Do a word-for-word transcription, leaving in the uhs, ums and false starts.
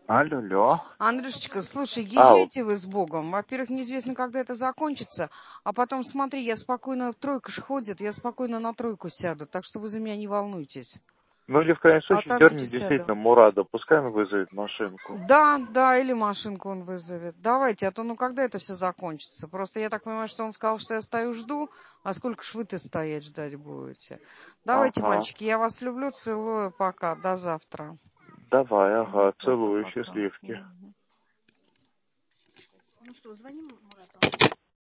Алло, алло. Андрюшечка, слушай, Ау. езжайте вы с Богом. Во-первых, неизвестно, когда это закончится. А потом, смотри, я спокойно, тройка ж ходит, я спокойно на тройку сяду. Так что вы за меня не волнуйтесь. Ну или в крайнем случае Оторвите дерни сяду. действительно Мурада, пускай он вызовет машинку. Да, да, или машинку он вызовет. Давайте, а то ну когда это все закончится? Просто я так понимаю, что он сказал, что я стою жду, а сколько ж вы-то стоять ждать будете? Давайте, Ага. мальчики, я вас люблю, целую, пока, до завтра. Давай, ага, целую, Пока-пока. счастливки. Ну что, звоним Мурату?